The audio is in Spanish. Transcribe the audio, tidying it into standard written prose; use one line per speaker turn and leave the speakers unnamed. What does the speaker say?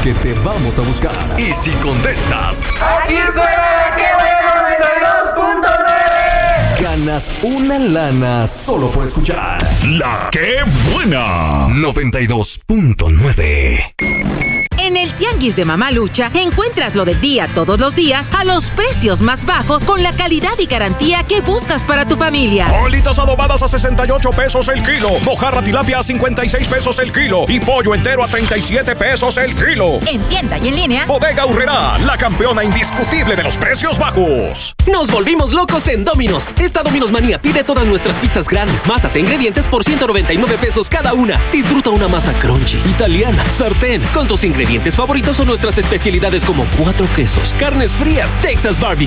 que te vamos a buscar.
Y si contestas,
¡aquí suena ¡Qué bueno 92.9!
Ganas una lana solo por escuchar
La Qué Buena 92.9.
En el Tianguis de Mamalucha encuentras lo del día todos los días a los precios más bajos con la calidad y garantía que buscas para tu familia.
Bolitas adobadas a 68 pesos el kilo. Mojarra tilapia a 56 pesos el kilo. Y pollo entero a 37 pesos el kilo.
En tienda y en línea.
Bodega Aurrerá, la campeona indiscutible de los precios bajos.
Nos volvimos locos en Domino's. Esta Domino's Manía pide todas nuestras pizzas grandes, masas e ingredientes por 199 pesos cada una. Disfruta una masa crunchy, italiana, sartén, con tus ingredientes favoritos o nuestras especialidades como 4 quesos, carnes frías, Texas Barbecue